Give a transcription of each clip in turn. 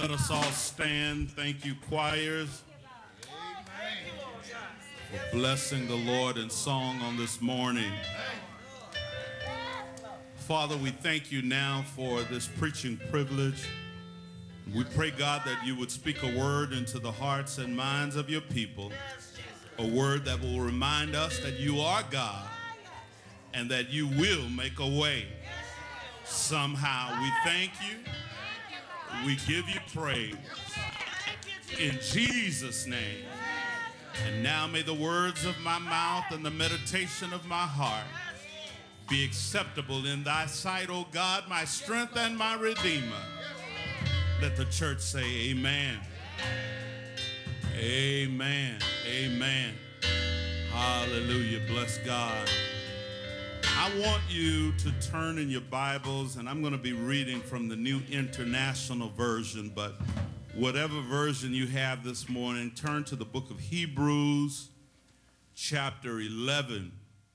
Let us all stand. Thank you, choirs, for blessing the Lord in song on this morning. Father, we thank you now for this preaching privilege. We pray, God, that you would speak a word into the hearts and minds of your people, a word that will remind us that you are God and that you will make a way. Somehow we thank you. We give you praise. In Jesus' name. And now may the words of my mouth and the meditation of my heart be acceptable in thy sight, O God, my strength and my redeemer. Let the church say amen. Amen. Amen. Hallelujah. Bless God. I want you to turn in your Bibles, and I'm going to be reading from the New International Version, but whatever version you have this morning, turn to the book of Hebrews, chapter 11.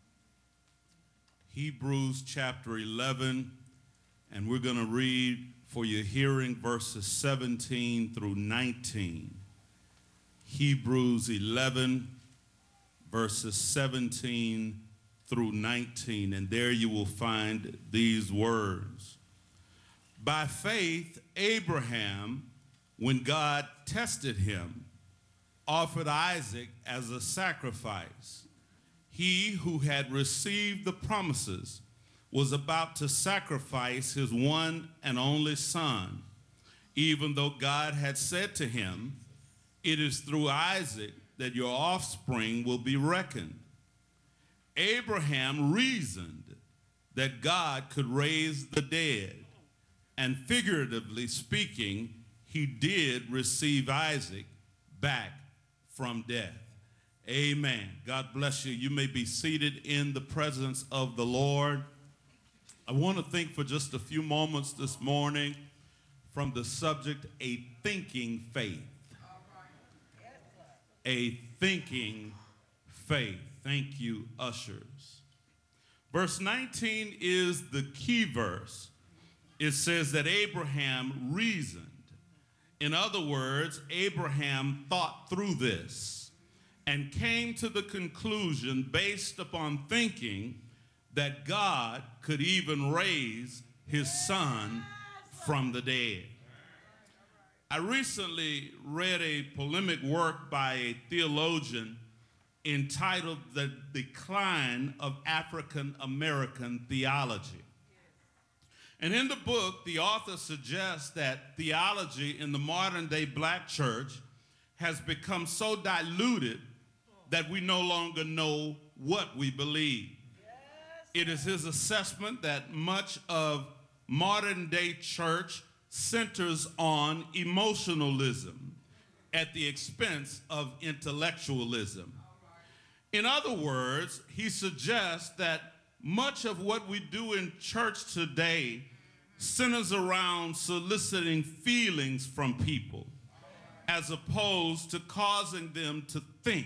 Hebrews, chapter 11, and we're going to read for your hearing verses 17 through 19. Hebrews 11, verses 17 through 19, and there you will find these words. By faith, Abraham, when God tested him, offered Isaac as a sacrifice. He who had received the promises was about to sacrifice his one and only son, even though God had said to him, "It is through Isaac that your offspring will be reckoned." Abraham reasoned that God could raise the dead, and figuratively speaking, he did receive Isaac back from death. Amen. God bless you. You may be seated in the presence of the Lord. I want to think for just a few moments this morning from the subject, a thinking faith. A thinking faith. Thank you, ushers. Verse 19 is the key verse. It says that Abraham reasoned. In other words, Abraham thought through this and came to the conclusion, based upon thinking, that God could even raise his son from the dead. I recently read a polemic work by a theologian entitled The Decline of African American Theology. And in the book, the author suggests that theology in the modern day black church has become so diluted that we no longer know what we believe. It is his assessment that much of modern day church centers on emotionalism at the expense of intellectualism. In other words, he suggests that much of what we do in church today centers around soliciting feelings from people as opposed to causing them to think.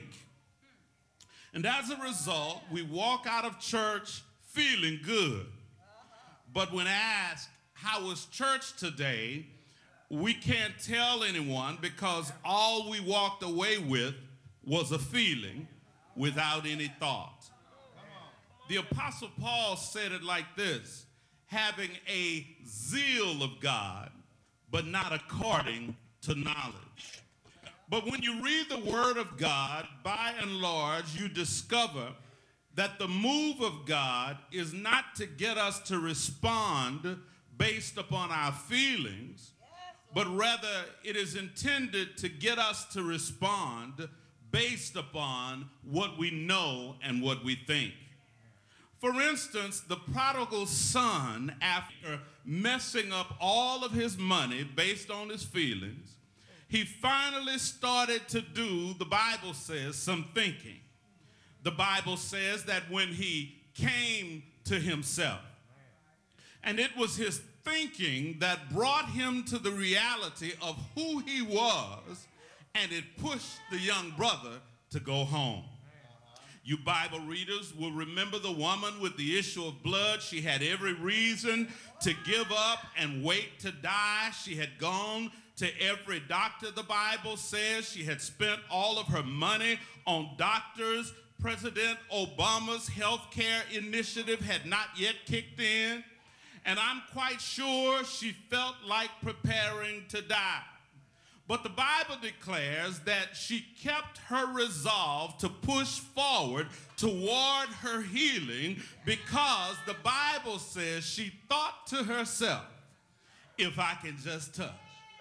And as a result, we walk out of church feeling good. But when asked, how was church today, we can't tell anyone because all we walked away with was a feeling without any thought. The Apostle Paul said it like this: having a zeal of God, but not according to knowledge. But when you read the Word of God, by and large, you discover that the move of God is not to get us to respond based upon our feelings, but rather it is intended to get us to respond based upon what we know and what we think. For instance, the prodigal son, after messing up all of his money based on his feelings, he finally started to do, the Bible says, some thinking. The Bible says that when he came to himself, and it was his thinking that brought him to the reality of who he was, and it pushed the young brother to go home. You Bible readers will remember the woman with the issue of blood. She had every reason to give up and wait to die. She had gone to every doctor, the Bible says. She had spent all of her money on doctors. President Obama's health care initiative had not yet kicked in. And I'm quite sure she felt like preparing to die. But the Bible declares that she kept her resolve to push forward toward her healing, because the Bible says she thought to herself, if I can just touch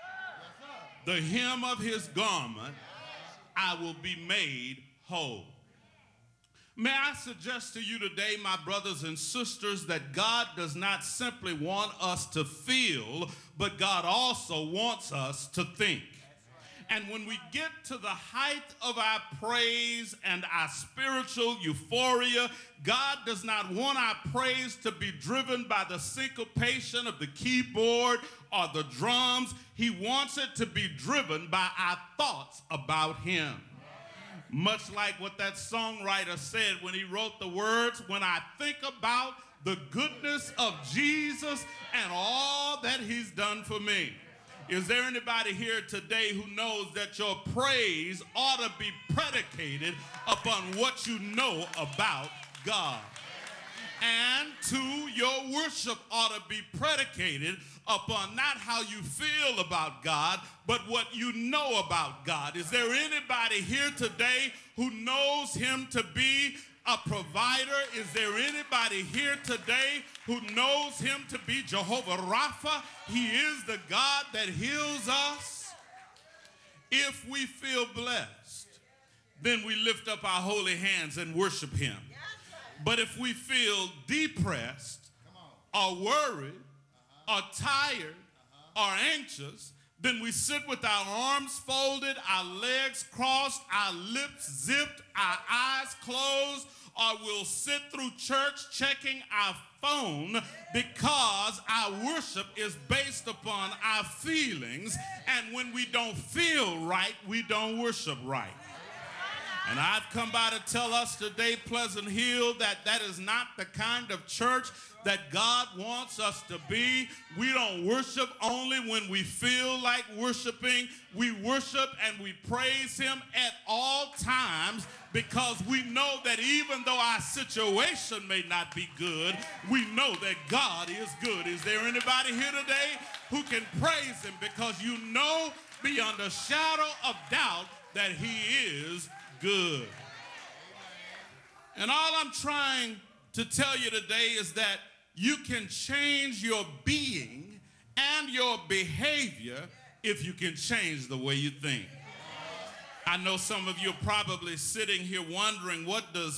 the hem of his garment, I will be made whole. May I suggest to you today, my brothers and sisters, that God does not simply want us to feel, but God also wants us to think. And when we get to the height of our praise and our spiritual euphoria, God does not want our praise to be driven by the syncopation of the keyboard or the drums. He wants it to be driven by our thoughts about him. Much like what that songwriter said when he wrote the words, when I think about the goodness of Jesus and all that he's done for me. Is there anybody here today who knows that your praise ought to be predicated upon what you know about God? And two, your worship ought to be predicated upon not how you feel about God, but what you know about God. Is there anybody here today who knows him to be a provider? Is there anybody here today who knows him to be Jehovah Rapha? He is the God that heals us. If we feel blessed, then we lift up our holy hands and worship him. But if we feel depressed or worried or tired or anxious, then we sit with our arms folded, our legs crossed, our lips zipped, our eyes closed, or we'll sit through church checking our phone, because our worship is based upon our feelings. And when we don't feel right, we don't worship right. And I've come by to tell us today, Pleasant Hill, that that is not the kind of church that God wants us to be. We don't worship only when we feel like worshiping. We worship and we praise him at all times, because we know that even though our situation may not be good, we know that God is good. Is there anybody here today who can praise him because you know beyond a shadow of doubt that he is good? And all I'm trying to tell you today is that you can change your being and your behavior if you can change the way you think. I know some of you are probably sitting here wondering, what does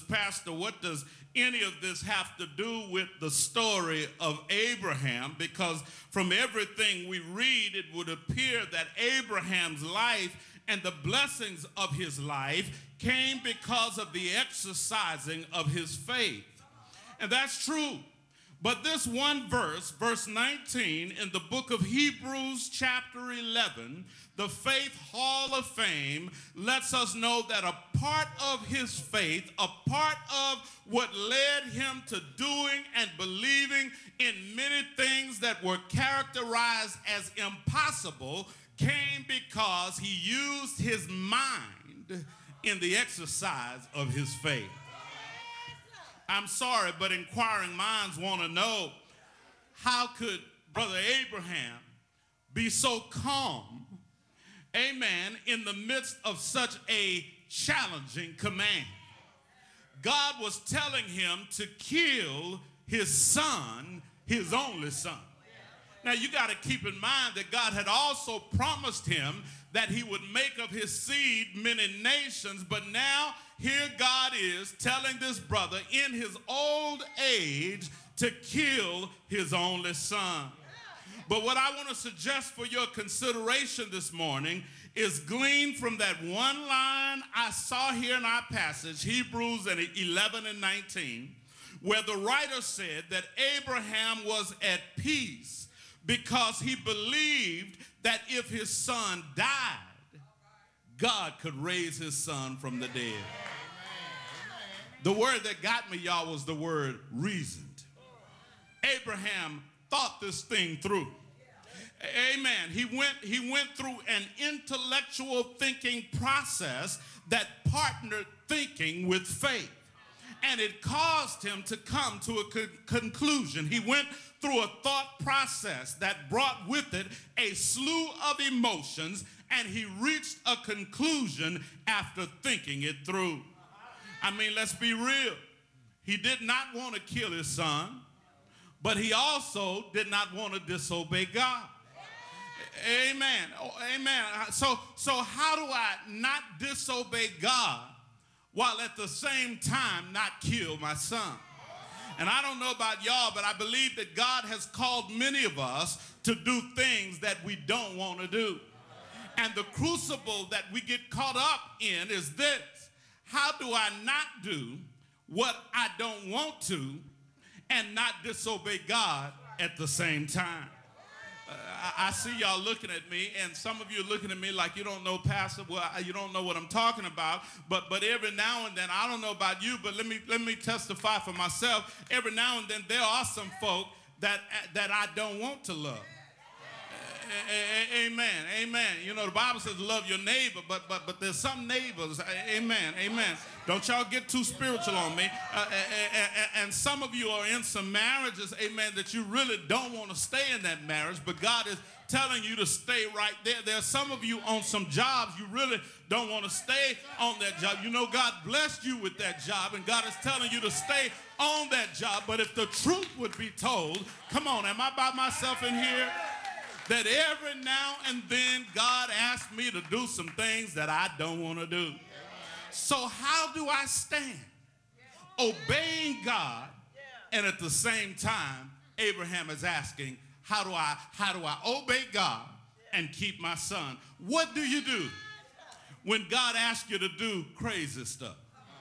any of this have to do with the story of Abraham? Because from everything we read, it would appear that Abraham's life and the blessings of his life came because of the exercising of his faith. And that's true. But this one verse, verse 19, in the book of Hebrews chapter 11, the Faith Hall of Fame, lets us know that a part of his faith, a part of what led him to doing and believing in many things that were characterized as impossible, came because he used his mind in the exercise of his faith. I'm sorry, but inquiring minds want to know, how could Brother Abraham be so calm, amen, in the midst of such a challenging command? God was telling him to kill his son, his only son. Now, you got to keep in mind that God had also promised him that he would make of his seed many nations, but now here God is telling this brother in his old age to kill his only son. But what I want to suggest for your consideration this morning is gleaned from that one line I saw here in our passage, Hebrews 11 and 19, where the writer said that Abraham was at peace because he believed that if his son died, God could raise his son from the dead. The word that got me, y'all, was the word reasoned. Abraham thought this thing through. Amen. He went through an intellectual thinking process that partnered thinking with faith. And it caused him to come to a conclusion. He went through a thought process that brought with it a slew of emotions, and he reached a conclusion after thinking it through. I mean, let's be real. He did not want to kill his son, but he also did not want to disobey God. Amen. Oh, amen. So how do I not disobey God while at the same time not kill my son? And I don't know about y'all, but I believe that God has called many of us to do things that we don't want to do. And the crucible that we get caught up in is this: how do I not do what I don't want to and not disobey God at the same time? I see y'all looking at me, and some of you are looking at me like you don't know, Pastor. Well, you don't know what I'm talking about. But every now and then, I don't know about you, but let me testify for myself. Every now and then, there are some folk that I don't want to love. Amen. Amen. You know, the Bible says love your neighbor, but there's some neighbors. Amen. Amen. Don't y'all get too spiritual on me. And some of you are in some marriages, amen, that you really don't want to stay in that marriage, but God is telling you to stay right there. There are some of you on some jobs you really don't want to stay on that job. You know, God blessed you with that job, and God is telling you to stay on that job. But if the truth would be told, come on, am I by myself in here? That every now and then God asks me to do some things that I don't want to do. So how do I stand? Obeying God, and at the same time, Abraham is asking, how do I obey God and keep my son? What do you do when God asks you to do crazy stuff?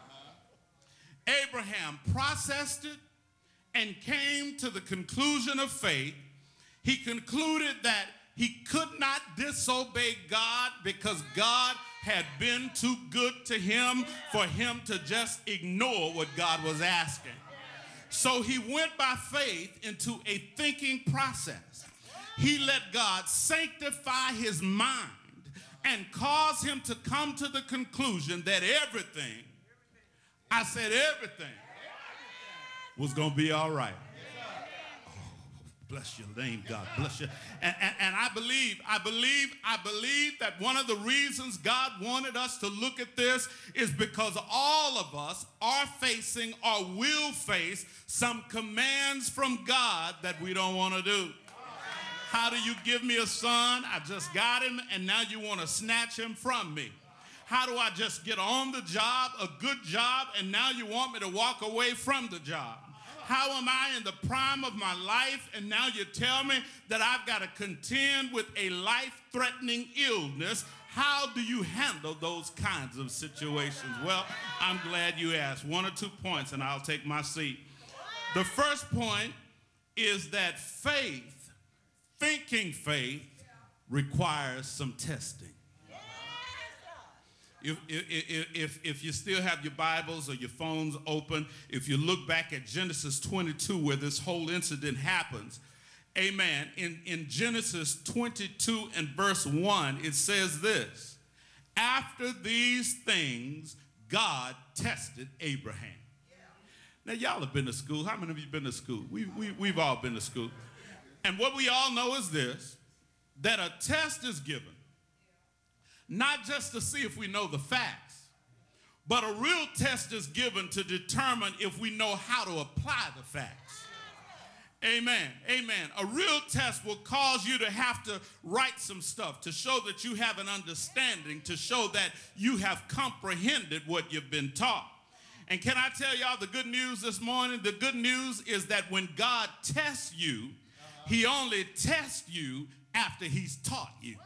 Abraham processed it and came to the conclusion of faith. He concluded that he could not disobey God because God had been too good to him for him to just ignore what God was asking. So he went by faith into a thinking process. He let God sanctify his mind and cause him to come to the conclusion that everything, I said everything, was going to be all right. Bless your name, God. Bless you. And I believe that one of the reasons God wanted us to look at this is because all of us are facing or will face some commands from God that we don't want to do. How do you give me a son? I just got him, and now you want to snatch him from me. How do I just get on the job, a good job, and now you want me to walk away from the job? How am I in the prime of my life, and now you tell me that I've got to contend with a life-threatening illness? How do you handle those kinds of situations? Well, I'm glad you asked. 1 or 2 points, and I'll take my seat. The first point is that faith, thinking faith, requires some testing. If you still have your Bibles or your phones open, if you look back at Genesis 22 where this whole incident happens, amen, in Genesis 22 and verse 1, it says this: after these things, God tested Abraham. Now, y'all have been to school. How many of you been to school? We've all been to school. And what we all know is this, that a test is given not just to see if we know the facts, but a real test is given to determine if we know how to apply the facts. Amen. Amen. A real test will cause you to have to write some stuff to show that you have an understanding, to show that you have comprehended what you've been taught. And can I tell y'all the good news this morning? The good news is that when God tests you, he only tests you after he's taught you.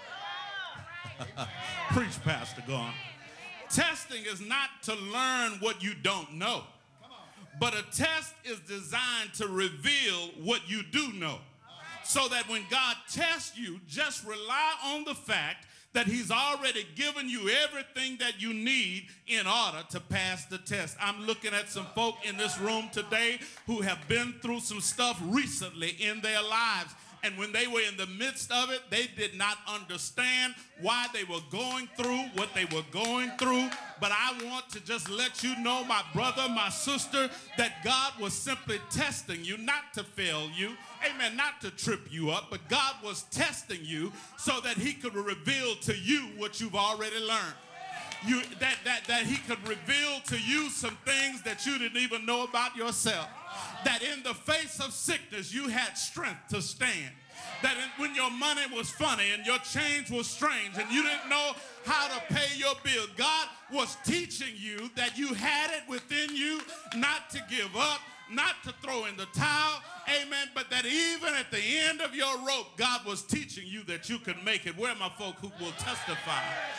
Preach, Pastor Gone. Testing is not to learn what you don't know, but a test is designed to reveal what you do know. So that when God tests you, just rely on the fact that he's already given you everything that you need in order to pass the test. I'm looking at some folk in this room today who have been through some stuff recently in their lives. And when they were in the midst of it, they did not understand why they were going through what they were going through. But I want to just let you know, my brother, my sister, that God was simply testing you, not to fail you. Amen. Not to trip you up, but God was testing you so that he could reveal to you what you've already learned. That he could reveal to you some things that you didn't even know about yourself. That in the face of sickness, you had strength to stand. That when your money was funny and your change was strange and you didn't know how to pay your bill, God was teaching you that you had it within you not to give up, not to throw in the towel, amen, but that even at the end of your rope, God was teaching you that you could make it. Where are my folk who will testify?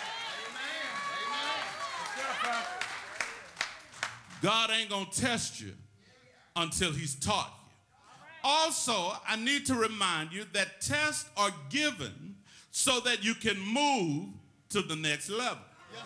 God ain't going to test you until he's taught you. Also, I need to remind you that tests are given so that you can move to the next level.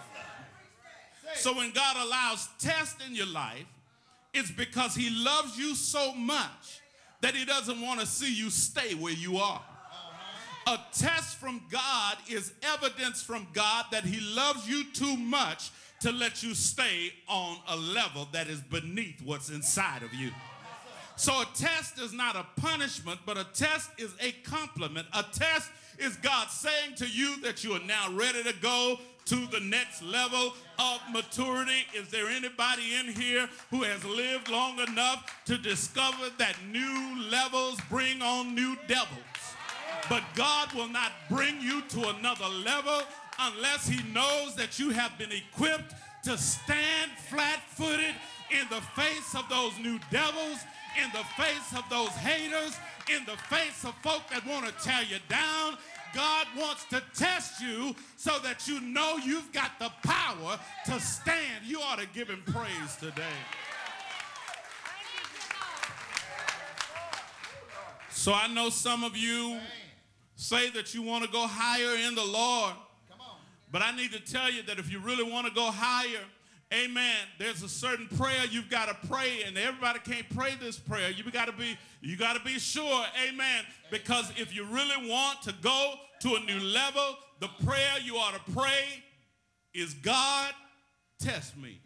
So when God allows tests in your life, it's because he loves you so much that he doesn't want to see you stay where you are. A test from God is evidence from God that he loves you too much to let you stay on a level that is beneath what's inside of you. So a test is not a punishment, but a test is a compliment. A test is God saying to you that you are now ready to go to the next level of maturity. Is there anybody in here who has lived long enough to discover that new levels bring on new devils? But God will not bring you to another level unless he knows that you have been equipped to stand flat-footed in the face of those new devils, in the face of those haters, in the face of folk that want to tear you down. God wants to test you so that you know you've got the power to stand. You ought to give him praise today. So I know some of you say that you want to go higher in the Lord. But I need to tell you that if you really want to go higher, amen, there's a certain prayer you've got to pray, and everybody can't pray this prayer. You got to be sure, amen, because if you really want to go to a new level, the prayer you ought to pray is, God, test me.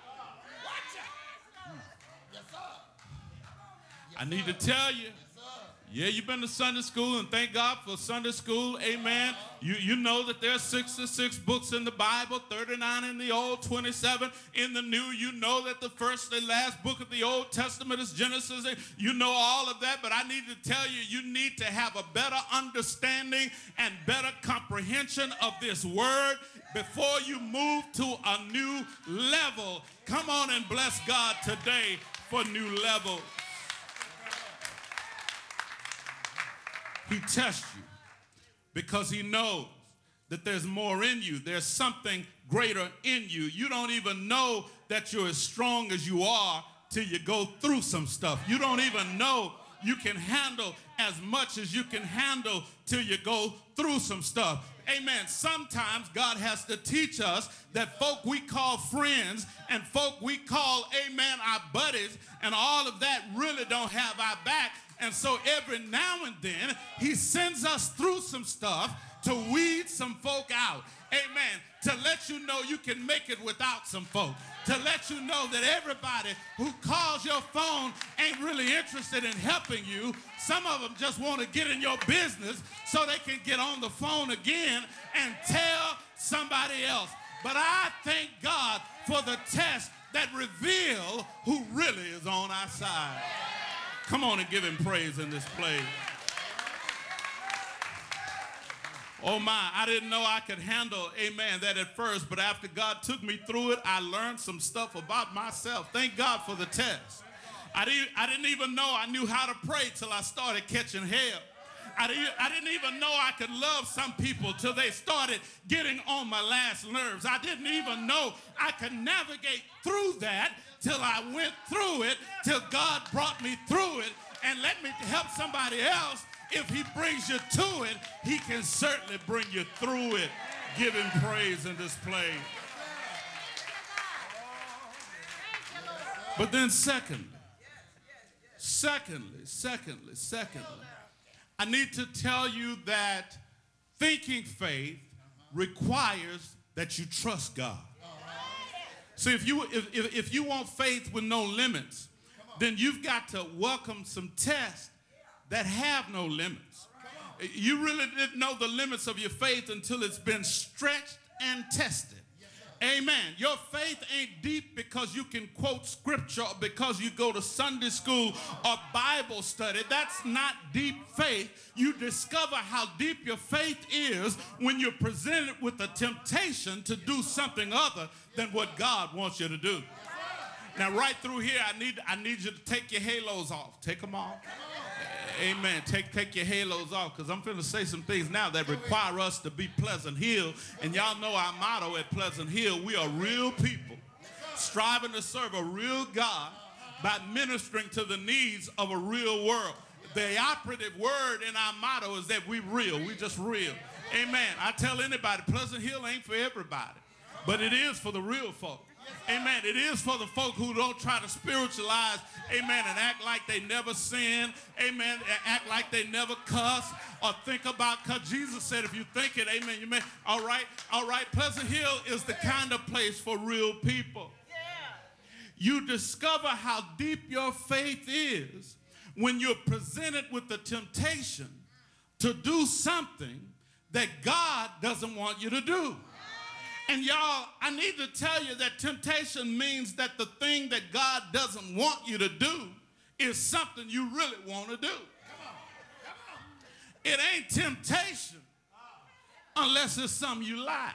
I need to tell you. Yeah, you've been to Sunday school, and thank God for Sunday school, amen. You know that there's 66 books in the Bible, 39 in the Old, 27 in the New. You know that the first and last book of the Old Testament is Genesis. You know all of that, but I need to tell you, you need to have a better understanding and better comprehension of this word before you move to a new level. Come on and bless God today for new levels. He tests you because he knows that there's more in you. There's something greater in you. You don't even know that you're as strong as you are till you go through some stuff. You don't even know you can handle as much as you can handle till you go through some stuff. Amen. Sometimes God has to teach us that folk we call friends and folk we call, amen, our buddies and all of that really don't have our back. And so every now and then, he sends us through some stuff to weed some folk out. Amen. To let you know you can make it without some folk. To let you know that everybody who calls your phone ain't really interested in helping you. Some of them just want to get in your business so they can get on the phone again and tell somebody else. But I thank God for the tests that reveal who really is on our side. Come on and give him praise in this place. Oh my, I didn't know I could handle, amen, that at first, but after God took me through it, I learned some stuff about myself. Thank God for the test. I didn't even know I knew how to pray till I started catching hell. I didn't even know I could love some people till they started getting on my last nerves. I didn't even know I could navigate through that till I went through it, till God brought me through it. And let me help somebody else. If he brings you to it, he can certainly bring you through it. Give him praise in this place. But then secondly, I need to tell you that thinking faith requires that you trust God. See, if you want faith with no limits, then you've got to welcome some tests that have no limits. You really didn't know the limits of your faith until it's been stretched and tested. Amen. Your faith ain't deep because you can quote scripture or because you go to Sunday school or Bible study. That's not deep faith. You discover how deep your faith is when you're presented with a temptation to do something other than what God wants you to do. Now, right through here, I need you to take your halos off. Take them off. Amen. Take your halos off, because I'm going to say some things now that require us to be Pleasant Hill. And y'all know our motto at Pleasant Hill: we are real people striving to serve a real God by ministering to the needs of a real world. The operative word in our motto is that we real. We just real. Amen. I tell anybody, Pleasant Hill ain't for everybody, but it is for the real folk. Amen. It is for the folk who don't try to spiritualize, amen, and act like they never sin, amen, act like they never cuss or think about, because Jesus said if you think it, amen, you may, all right. Pleasant Hill is the kind of place for real people. You discover how deep your faith is when you're presented with the temptation to do something that God doesn't want you to do. And y'all, I need to tell you that temptation means that the thing that God doesn't want you to do is something you really want to do. It ain't temptation unless it's something you like.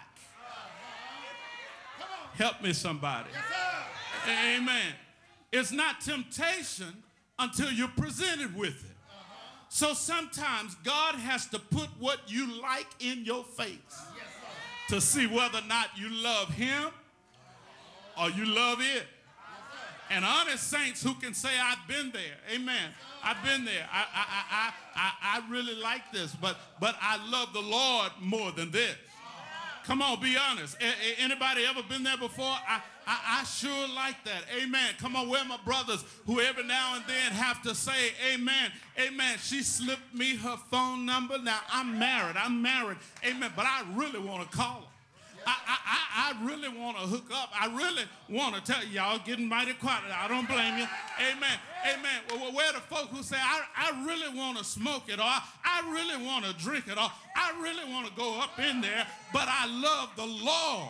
Help me, somebody. Amen. It's not temptation until you're presented with it. So sometimes God has to put what you like in your face to see whether or not you love him or you love it. And honest saints who can say, I've been there. Amen. I've been there. I really like this, but I love the Lord more than this. Come on, be honest. Anybody ever been there before? I sure like that. Amen. Come on, where are my brothers who every now and then have to say, amen, amen. She slipped me her phone number. Now, I'm married. Amen. But I really want to call her. I really want to hook up. I really want to tell y'all getting mighty quiet. I don't blame you. Amen. Amen. Well, where are the folk who say, I really want to smoke it, or I really want to drink it, or I really want to go up in there, but I love the Lord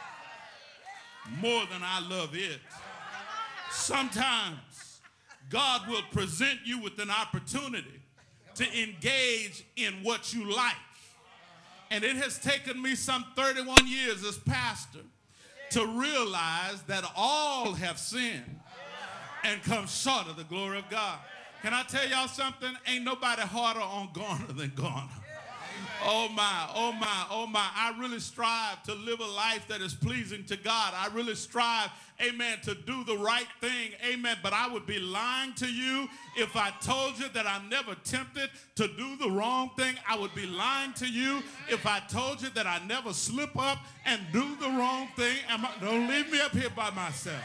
more than I love it. Sometimes God will present you with an opportunity to engage in what you like. And it has taken me some 31 years as pastor to realize that all have sinned and come short of the glory of God. Can I tell y'all something? Ain't nobody harder on Garner than Garner. Oh my, oh my, oh my. I really strive to live a life that is pleasing to God. I really strive, amen, to do the right thing, amen. But I would be lying to you if I told you that I'm never tempted to do the wrong thing. I would be lying to you if I told you that I never slip up and do the wrong thing. Don't leave me up here by myself.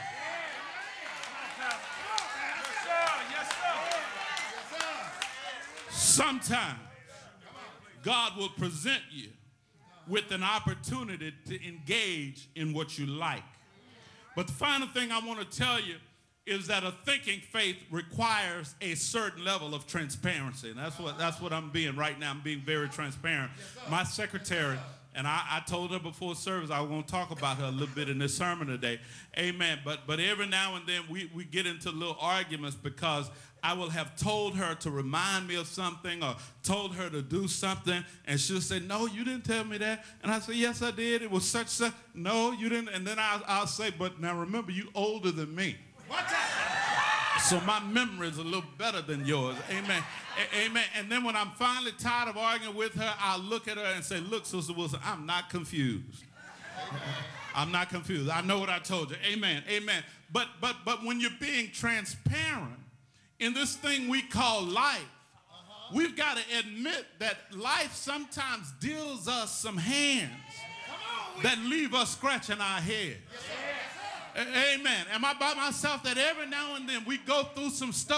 Sometimes God will present you with an opportunity to engage in what you like. But the final thing I want to tell you is that a thinking faith requires a certain level of transparency. And that's what I'm being right now. I'm being very transparent. My secretary, and I told her before service I was going to talk about her a little bit in this sermon today. Amen. But every now and then we get into little arguments because I will have told her to remind me of something or told her to do something, and she'll say, no, you didn't tell me that. And I say, yes, I did. It was such. No, you didn't. And then I'll say, but now remember, you older than me. So my memory is a little better than yours. Amen. Amen. And then when I'm finally tired of arguing with her, I'll look at her and say, look, Sister Wilson, I'm not confused. I'm not confused. I know what I told you. Amen. Amen. But when you're being transparent in this thing we call life, we've got to admit that life sometimes deals us some hands that leave us scratching our heads. Amen. Am I by myself that every now and then we go through some stuff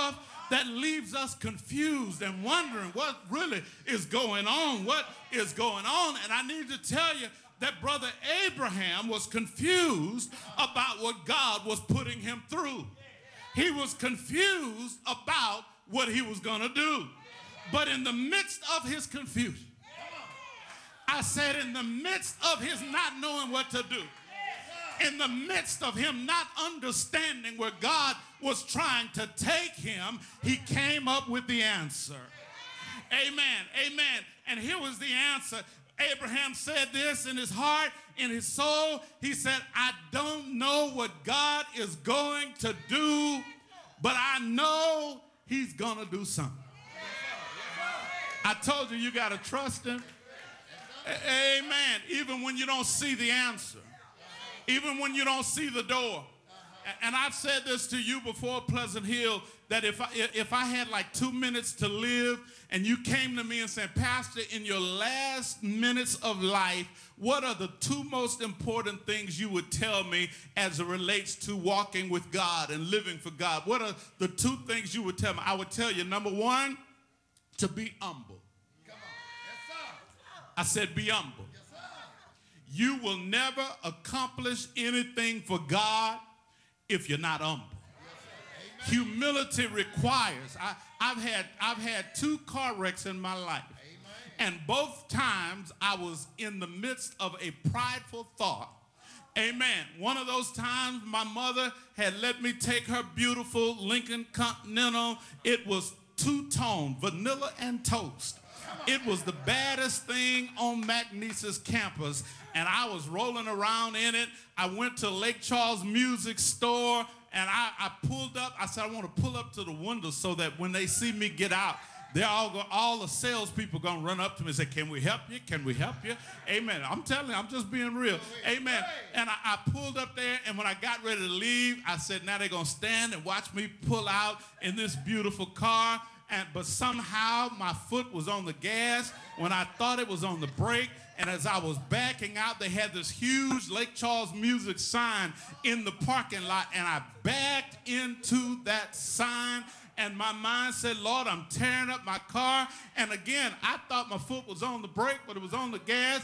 that leaves us confused and wondering what really is going on. What is going on? And I need to tell you that Brother Abraham was confused about what God was putting him through. He was confused about what he was going to do. But in the midst of his confusion, I said in the midst of his not knowing what to do, in the midst of him not understanding where God was trying to take him, he came up with the answer. Amen, amen. And here was the answer. Abraham said this in his heart, in his soul. He said, I don't know what God is going to do, but I know he's going to do something. I told you, you got to trust him. Amen. Even when you don't see the answer. Even when you don't see the door. And I've said this to you before, Pleasant Hill, that if I had like 2 minutes to live and you came to me and said, Pastor, in your last minutes of life, what are the 2 most important things you would tell me as it relates to walking with God and living for God? What are the 2 things you would tell me? I would tell you, number 1, to be humble. Come on. Yes, sir. I said be humble. Yes, sir. You will never accomplish anything for God if you're not humble. Yes, humility requires. I've had 2 car wrecks in my life. Amen. And both times I was in the midst of a prideful thought. Amen. One of those times my mother had let me take her beautiful Lincoln Continental. It was 2-tone, vanilla and toast. It was the baddest thing on McNeese's campus, and I was rolling around in it. I went to Lake Charles Music Store, and I pulled up. I said, I want to pull up to the window so that when they see me get out, all the salespeople going to run up to me and say, can we help you? Can we help you? Amen. I'm telling you, I'm just being real. Amen. And I pulled up there, and when I got ready to leave, I said, now they're going to stand and watch me pull out in this beautiful car. But somehow my foot was on the gas when I thought it was on the brake. And as I was backing out, they had this huge Lake Charles Music sign in the parking lot. And I backed into that sign. And my mind said, Lord, I'm tearing up my car. And again, I thought my foot was on the brake, but it was on the gas.